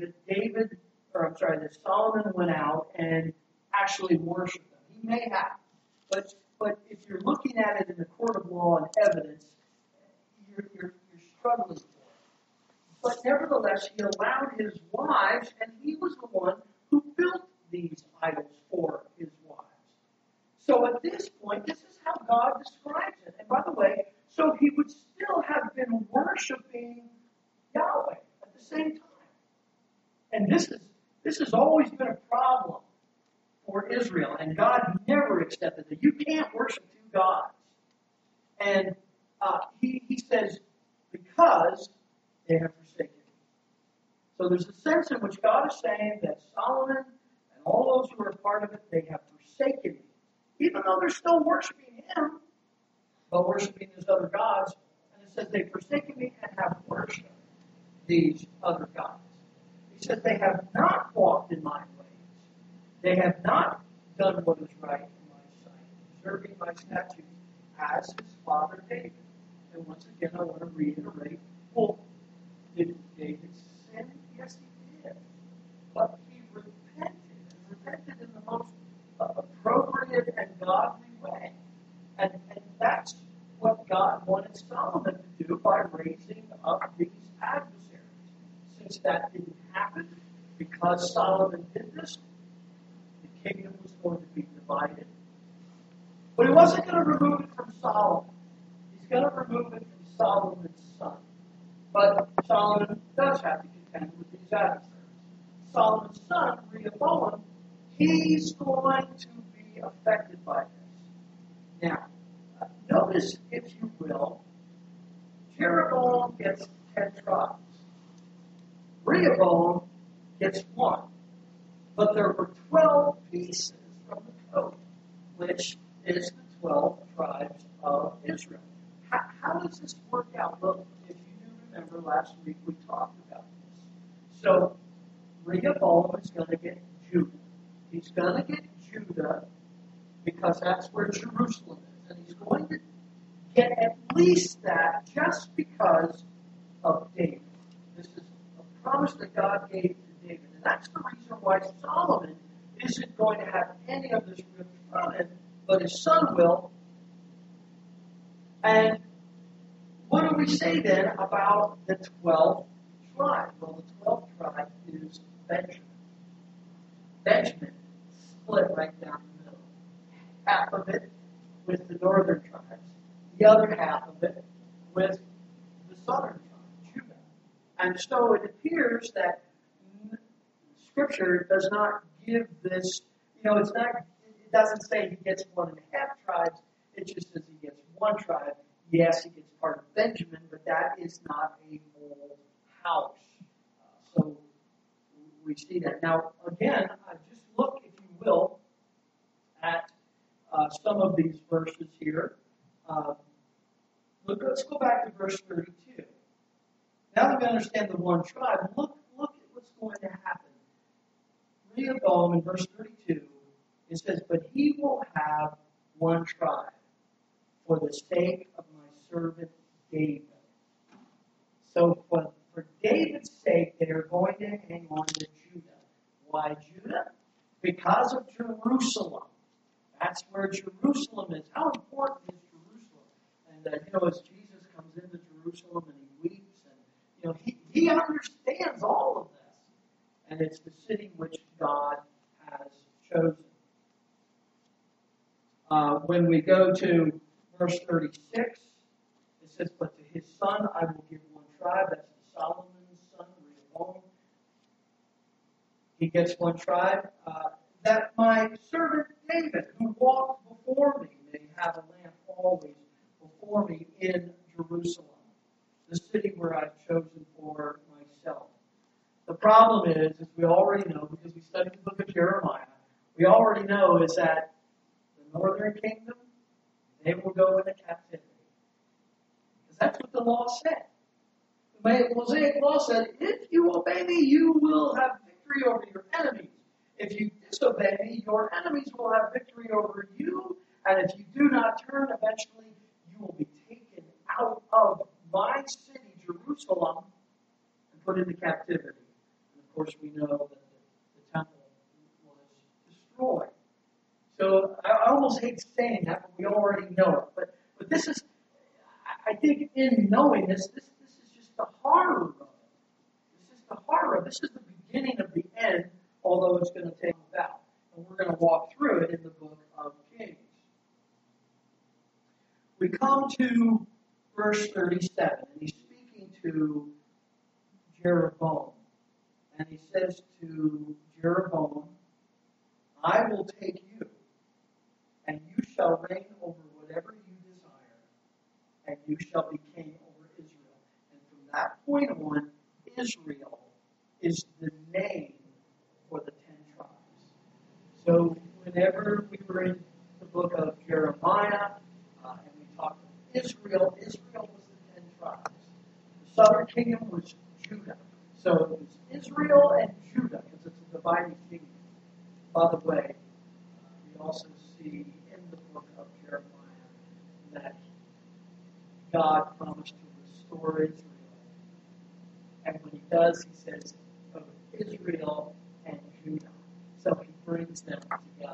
that Solomon went out and actually worshipped them. He may have. But if you're looking at it in the court of law and evidence, you're struggling for it. But nevertheless, he allowed his wives, and he was the one who built these idols for his wives. So at this point, this is how God describes it. And by the way, so he would still have been worshiping Yahweh at the same time. And this has always been a problem for Israel, and God never accepted it. You can't worship 2 gods. And he says, "Because they have forsaken me." So there's a sense in which God is saying that Solomon and all those who are a part of it, they have forsaken me. Even though they're still worshiping him, but worshiping these other gods. And it says they forsaken me and have worshipped these other gods. He says they have not walked in my ways. They have not done what is right in my sight, observing my statutes as his father David. And once again, I want to reiterate, well, did David sin? Yes, he did. But he repented in the most appropriate and godly way. And that's what God wanted Solomon to do by raising up these adversaries. Since that didn't happen, because Solomon did this, the kingdom was going to be divided. But he wasn't going to remove it from Solomon. He's going to remove it from Solomon's son. But Solomon does have to contend with these adversaries. Solomon's son, Rehoboam, he's going to be affected by this. Now, notice, if you will, Jeroboam gets 10 tribes. Rehoboam gets 1. But there were 12 pieces from the coat, which is the 12 tribes of Israel. How does this work out? Well, if you do remember last week, we talked about this. So, Rehoboam is going to get Judah. He's going to get Judah because that's where Jerusalem is. And he's going to get at least that just because of David. This is a promise that God gave to David. And that's the reason why Solomon isn't going to have any of this ripped from him, but his son will. And what do we say then about the 12th tribe? Well, the 12th tribe is Benjamin. Benjamin split right down the middle. Half of it with the northern tribes, the other half of it with the southern tribe, Judah. And so it appears that Scripture does not give this, it's not, it doesn't say he gets 1.5 tribes, it just says he gets 1 tribe. Yes, he gets part of Benjamin, but that is not a whole house. So we see that. Now, again, just look, if you will, at some of these verses here. Let's go back to verse 32. Now that we understand the 1 tribe, look at what's going to happen. Rehoboam in verse 32, it says, "But he will have 1 tribe for the sake of my servant David." So for David's sake, they are going to hang on to Judah. Why Judah? Because of Jerusalem. That's where Jerusalem is. How important is Jerusalem? And as Jesus comes into Jerusalem and he weeps, and he understands all of this. And it's the city which God has chosen. When we go to verse 36, it says, "But to his son I will give 1 tribe." That's Solomon's son, Rehoboam. He gets 1 tribe. "That my servant David, who walked before me, may have a lamp always before me in Jerusalem, the city where I've chosen for myself." The problem is, as we already know, because we studied the book of Jeremiah, we already know is that the northern kingdom, they will go into captivity. Because that's what the law said. The Mosaic law said, if you obey me, you will have victory over your enemies. If you disobey me, your enemies will have victory over you. And if you do not turn, eventually you will be taken out of my city, Jerusalem, and put into captivity. And of course, we know that the temple was destroyed. So I almost hate saying that, but we already know it. But this is, I think, in knowing this is just the horror of it. This is the horror. This is the beginning of the end, although it's going to take about. And we're going to walk through it in the book of Kings. We come to verse 37, and he's speaking to Jeroboam. And he says to Jeroboam, "I will take you, and you shall reign over whatever you desire, and you shall be king over Israel." And from that point on, Israel is the name for the 10 tribes. So whenever we were in the book of Jeremiah, and we talked about Israel was the 10 tribes. The southern kingdom was Judah. So it was Israel and Judah, because it's a divided kingdom. By the way, we also see in the book of Jeremiah that God promised to restore Israel. And when he does, he says, of Israel and Judah. So he brings them together.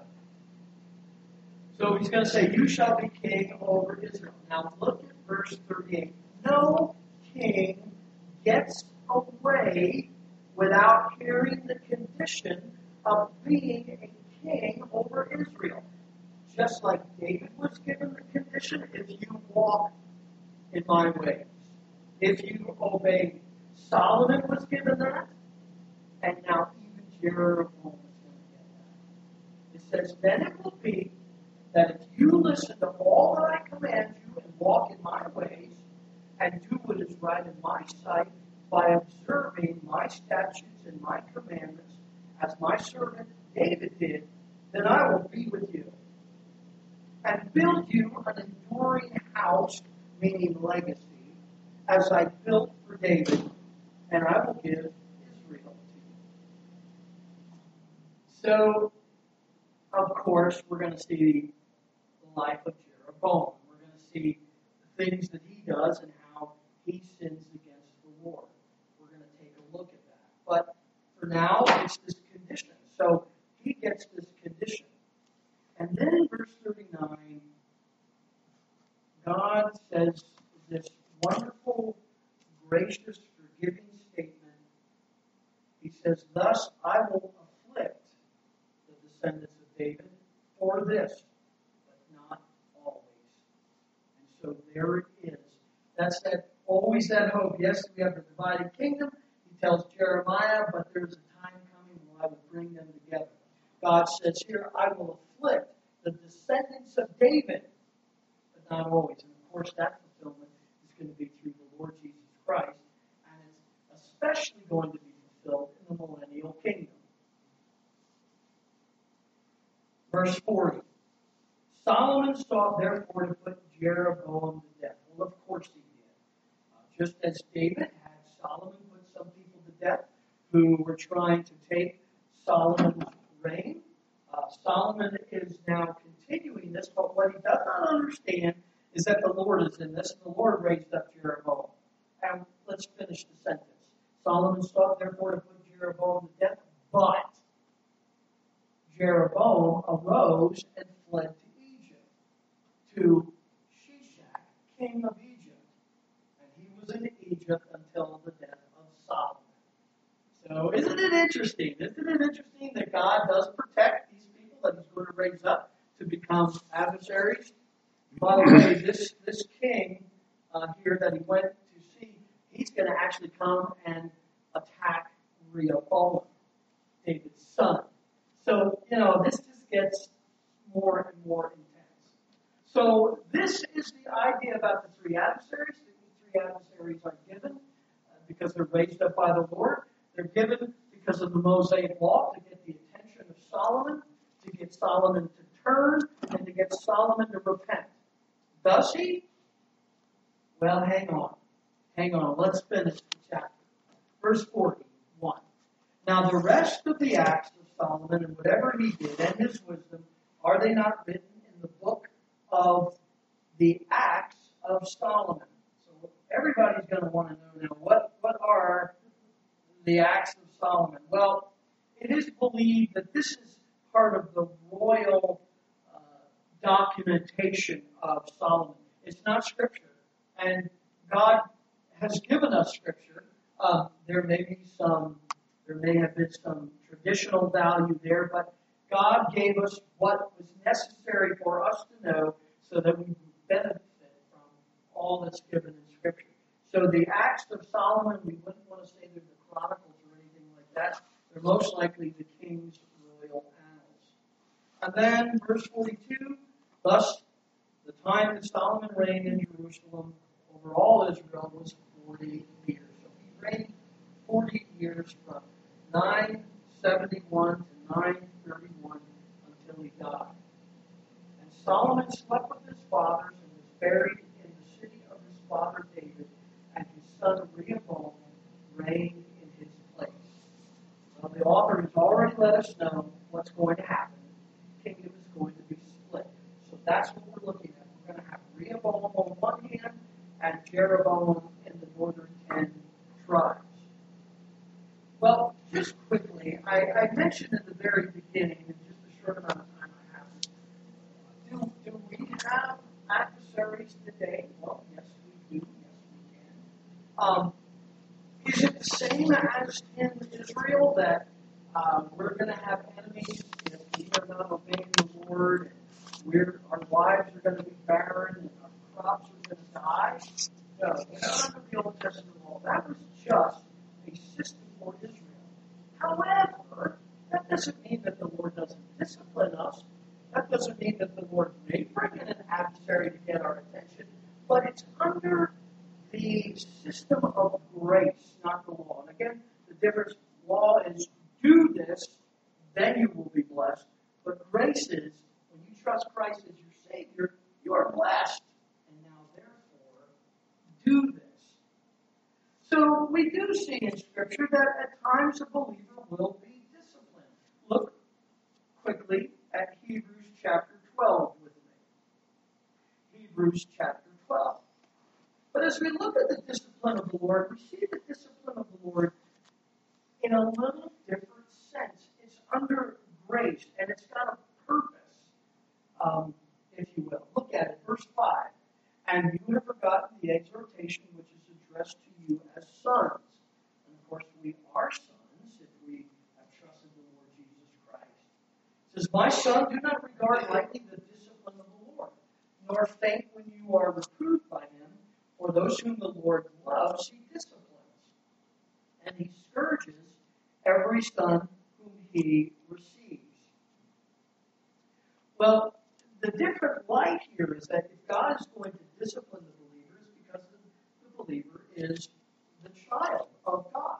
So he's going to say, "You shall be king over Israel." Now look at verse 38. No king gets away without hearing the condition of being a king over Israel. Just like David was given the condition, if you walk in my ways, if you obey me. Solomon was given that, and now even Jeroboam is going to get that. It says, "Then it will be that if you listen to all that I command you and walk in my ways, and do what is right in my sight by observing my statutes and my commandments, as my servant David did, then I will be with you and build you an enduring house, meaning legacy, as I built for David, and I will give Israel to you. So, of course, we're going to see the life of Jeroboam. We're going to see the things that he does and how he sins against the Lord. We're going to take a look at that. But for now, it's this condition. So he gets this condition. And then in verse 39, God says this wonderful, gracious, forgiving statement. He says, "Thus I will afflict the descendants of David for this, but not always." And so there it is. That's always that hope. Yes, we have the divided kingdom. He tells Jeremiah, but there's a time coming when I will bring them together. God says here, I will afflict the descendants of David, but not always. And of course, that fulfillment is going to be through the Lord Jesus Christ, and it's especially going to be fulfilled in the millennial kingdom. Verse 40. Solomon sought therefore to put Jeroboam to death. Well, of course he did. Just as David had Solomon put some people to death who were trying to take Solomon's reign. Solomon is now continuing this, but what he does not understand is that the Lord is in this, and the Lord raised up Jeroboam. And let's finish the sentence. Solomon sought therefore to put Jeroboam to death, but Jeroboam arose and fled to Egypt, to Shishak, king of Egypt. And he was in Egypt until the death of Solomon. So isn't it interesting? Isn't it interesting that God does protect these people that he's going to raise up to become adversaries? By the way, this king here that he went to see, he's going to actually come and attack Rehoboam, David's son. So, this just gets more and more intense. So this is the idea about the three adversaries. The three adversaries are given because they're raised up by the Lord. They're given because of the Mosaic law to get the attention of Solomon, to get Solomon to turn, and to get Solomon to repent. Does he? Well, hang on. Let's finish the chapter. Verse 41. Now the rest of the acts of Solomon and whatever he did and his wisdom, are they not written in the book of the acts of Solomon? So everybody's going to want to know now, what are the acts of Solomon? Well, it is believed that this is part of the royal documentation of Solomon. It's not Scripture. And God has given us Scripture. There may have been some traditional value there, but God gave us what was necessary for us to know so that we would benefit from all that's given in Scripture. So the Acts of Solomon, we wouldn't want to say they're the Chronicles or anything like that. They're most likely the King's Royal Annals. And then, verse 42, thus the time that Solomon reigned in Jerusalem over all Israel was 40 years. So he reigned 40 years from 971 to 931 until he died. And Solomon slept with his fathers and was buried in the city of his father David, and his son Rehoboam reigned in his place. Well, the author has already let us know what's going to happen. The kingdom is going to be split. So that's what we're looking at. We're going to have Rehoboam on one hand and Jeroboam in the northern 10 tribes. Well, just quickly, I mentioned at the very beginning, in just a short amount of time I have, do we have adversaries today? Well, yes, we do. Yes, we can. Is it the same as in Israel that we're going to have enemies if we are not obeying the Lord, and our wives are going to be barren, and our crops are going to die? No, we're not under the Old Testament law. That was just a system for Israel. However, that doesn't mean that the Lord doesn't discipline us. That doesn't mean that the Lord may bring in an adversary to get our attention. But it's under the system of grace, not the law. And again, the difference, law is do this, then you will be blessed. But grace is, when you trust Christ as your Savior, you are blessed. And now, therefore, do this. So we do see in Scripture that at times a believer will be disciplined. Look quickly at Hebrews chapter 12 with me. Hebrews chapter 12. But as we look at the discipline of the Lord, we see the discipline of the Lord in a little different sense. It's under grace, and it's got a purpose, if you will. Look at it, verse 5. And you have forgotten the exhortation which is addressed to you as sons. And of course, we are sons if we have trusted the Lord Jesus Christ. It says, my son, do not regard lightly the discipline of the Lord, nor faint when you are reproved by him. For those whom the Lord loves, he disciplines. And he scourges every son whom he receives. Well, the different light here is that if God is going to discipline the believer, it's because the believer is the child of God.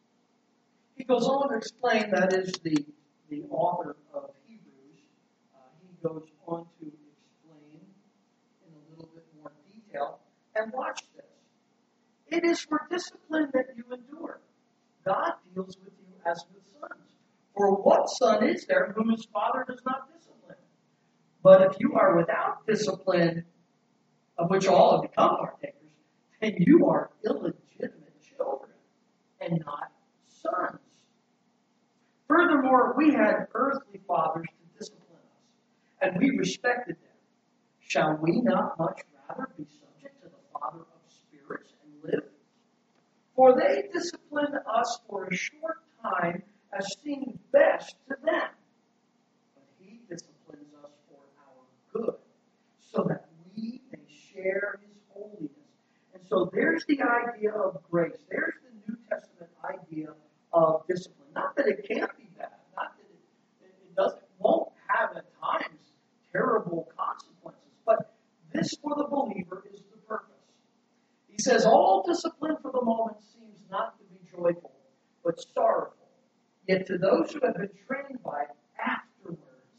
He goes on to explain, that is the author of Hebrews. He goes on to explain in a little bit more detail. And watch this. It is for discipline that you endure. God deals with you as with sons. For what son is there whom his father does not discipline? But if you are without discipline, of which all have become partakers, then you are illegitimate children and not sons. Furthermore, we had earthly fathers to discipline us, and we respected them. Shall we not much rather be subject to the Father of spirits and live? For they discipline us for a short time as seems best to them. But he disciplines us for our good, so that we may share his holiness. And so there's the idea of grace. There's the New Testament idea of discipline. Not that it can't be bad. Not that won't have at times terrible consequences. But this for the believer is the purpose. He says, all discipline for the moment seems not to be joyful, but sorrowful. Yet to those who have been trained by it afterwards,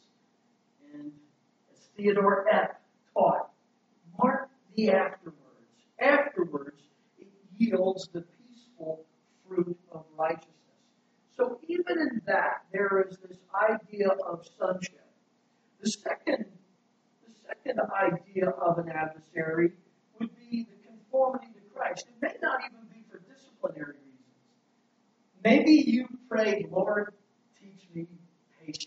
and as Theodore Eck taught, mark the afterwards. Afterwards, it yields the peaceful fruit of righteousness. So even in that, there is this idea of sonship. The second idea of an adversary would be the conformity to Christ. It may not even be for disciplinary reasons. Maybe you prayed, Lord, teach me patience.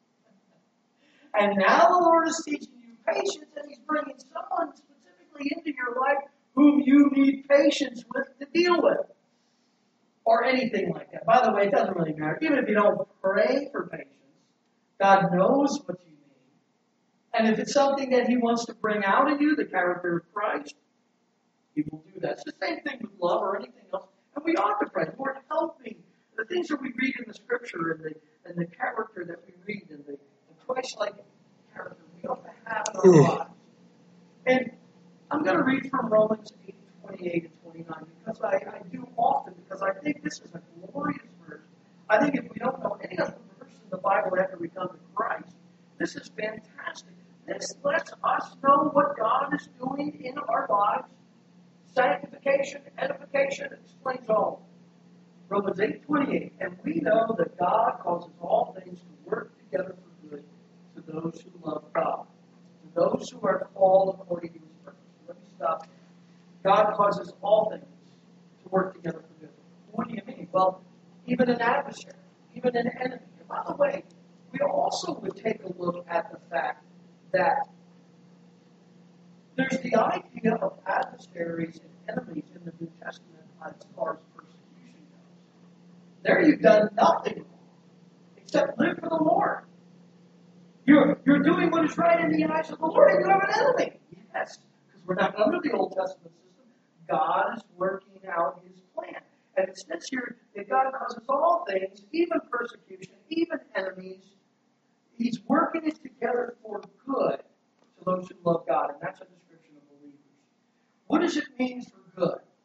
And now the Lord is teaching you patience, and he's bringing someone specifically into your life whom you need patience with to deal with. Or anything like that. By the way, it doesn't really matter. Even if you don't pray for patience, God knows what you need. And if it's something that he wants to bring out in you, the character of Christ, he will do that. It's the same thing with love or anything else. And we ought to pray, Lord, help me. The things that we read in the Scripture and the character that we read and the Christ-like character we ought to have in our lives. And I'm going to read from Romans 8:28 and 29 because I do often, because I think this is a glorious verse. I think if we don't know any other verse in the Bible after we come to Christ, this is fantastic. This lets us know what God is doing in our lives. Sanctification, edification, it explains all. Romans 8:28, and we know that God causes all things to work together for good to those who love God, to those who are called according to his purpose. Let me stop. God causes all things to work together for good. What do you mean? Well, even an adversary, even an enemy. And by the way, we also would take a look at the fact that there's the idea of adversaries and enemies in the New Testament as far as persecution goes. There you've done nothing wrong except live for the Lord. You're doing what is right in the eyes of the Lord, and you have an enemy. Yes, because we're not under the Old Testament system. God is working out his plan. And it says here that God causes all things, even persecution, even enemies. He's working it together for good to those who love God. And that's a description of believers. What does it mean for good?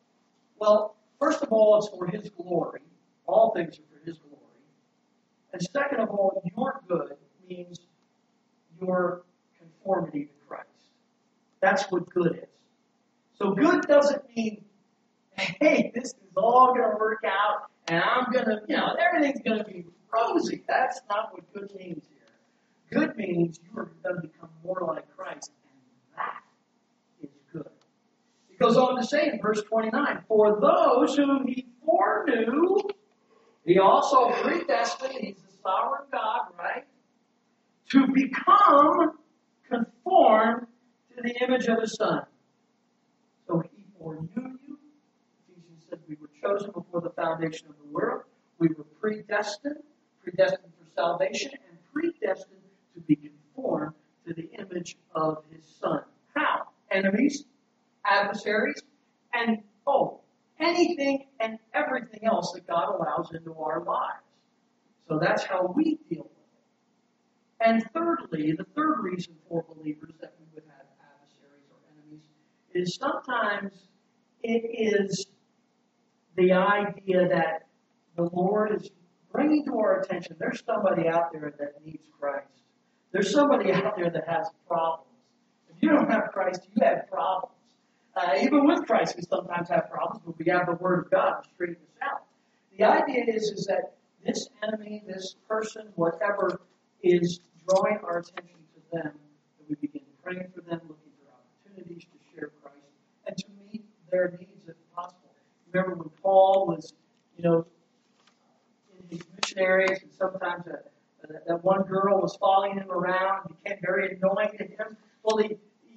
Well, first of all, it's for His glory. All things are for His glory. And second of all, your good means your conformity to Christ. That's what good is. So good doesn't mean, hey, this is all going to work out, and I'm going to, everything's going to be rosy. That's not what good means here. Good means you are going to become more like Christ, and that is good. It goes on to say in verse 29, for those whom He foreknew, He also predestined, He's the sovereign God, right? To become conformed to the image of His Son. So He foreknew you. Ephesians said we were chosen before the foundation of the world. We were predestined for salvation, and predestined to be conformed to the image of His Son. How? Enemies, adversaries, and anything and everything else that God allows into our lives. So that's how we deal with it. And thirdly, the third reason for believers that we would have adversaries or enemies is sometimes it is the idea that the Lord is bringing to our attention, there's somebody out there that needs Christ. There's somebody out there that has problems. If you don't have Christ, you have problems. Even with Christ, we sometimes have problems, but we have the Word of God to straighten us out. The idea is that this enemy, this person, whatever, is drawing our attention to them, that we begin praying for them, looking for opportunities to share Christ, and to meet their needs if possible. Remember when Paul was, in his missionaries, and sometimes that one girl was following him around, became very annoying to him. Well, he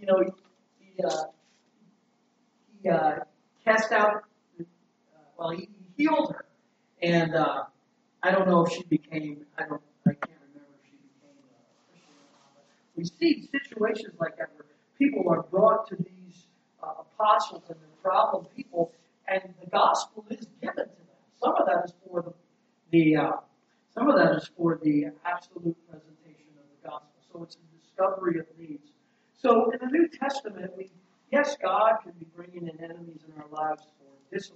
cast out, he healed her. And I don't know if she became, I can't remember if she became a Christian or not. But we see situations like that where people are brought to these apostles and the problem people, and the gospel is given to them. Some of that is for the absolute presentation of the gospel. So it's a discovery of needs. So in the New Testament, yes, God can be bringing in enemies in our lives for discipline.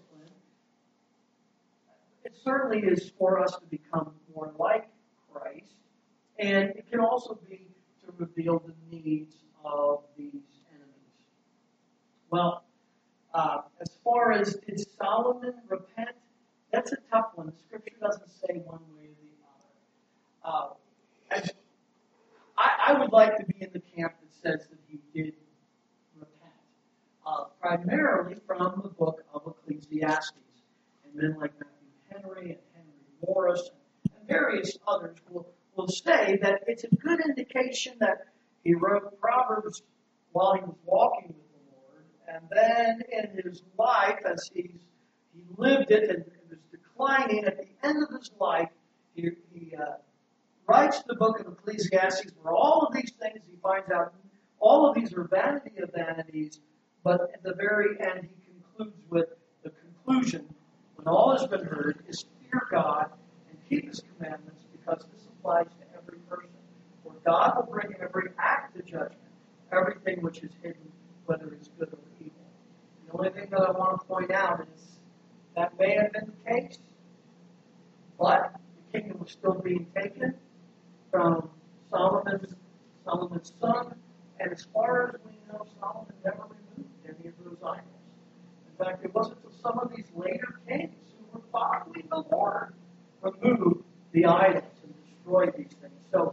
It certainly is for us to become more like Christ, and it can also be to reveal the needs of these enemies. Well, as far as did Solomon repent, that's a tough one. The Scripture doesn't say one way or the other. I would like to be in the camp that says that he did repent, primarily from the book of Ecclesiastes, and men like Matthew Henry and Henry Morris and various others will say that it's a good indication that he wrote Proverbs while he was walking with the Lord, and then in his life, as he lived it and it was declining, at the end of his life, he writes the book of Ecclesiastes where all of these things he finds out, all of these are vanity of vanities, but at the very end he concludes with the conclusion, when all has been heard, is fear God and keep His commandments, because this applies to every person. For God will bring every act to judgment, everything which is hidden, whether it's good or evil. The only thing that I want to point out is that may have been the case, but the kingdom was still being taken from Solomon's son, and as far as we know, Solomon never removed any of those idols. In fact, it wasn't until some of these later kings who were following the Lord removed the idols and destroyed these things. So,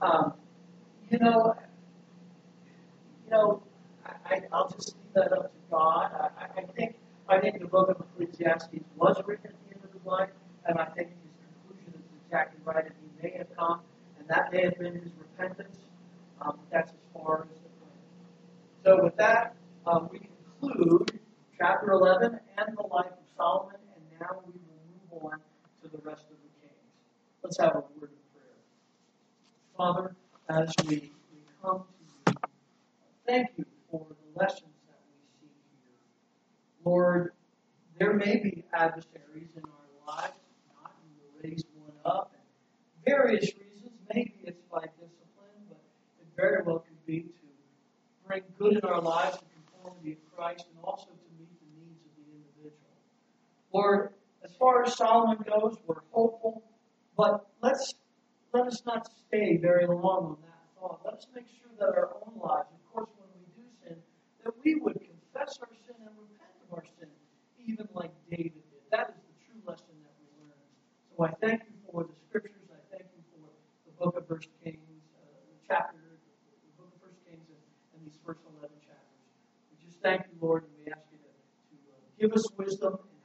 I'll just leave that up to God. I think the book of Ecclesiastes was written at the end of his life, and I think his conclusion is exactly right, and he may have come, and that may have been his repentance. That's as far as the plan. So with that, we conclude chapter 11 and the life of Solomon, and now we will move on to the rest of the kings. Let's have a word of prayer. Father, as we come to you, thank you for the lessons that we see here. Lord, there may be adversaries in our lives, not you will raise one up, and various reasons. Maybe it's by discipline, but it very well could be to bring good in our lives, the conformity of Christ, and also to meet the needs of the individual. Lord, as far as Solomon goes, we're hopeful, but let us not stay very long on that thought. Let us make sure that our own lives, of course, when we do sin, that we would confess our sin and repent of our sin, even like David did. That is the true lesson that we learn. So I thank you for the scriptures. I thank you for the book of First Kings, the book of First Kings, and these first 11 chapters. We just thank you, Lord, and we ask you to give us wisdom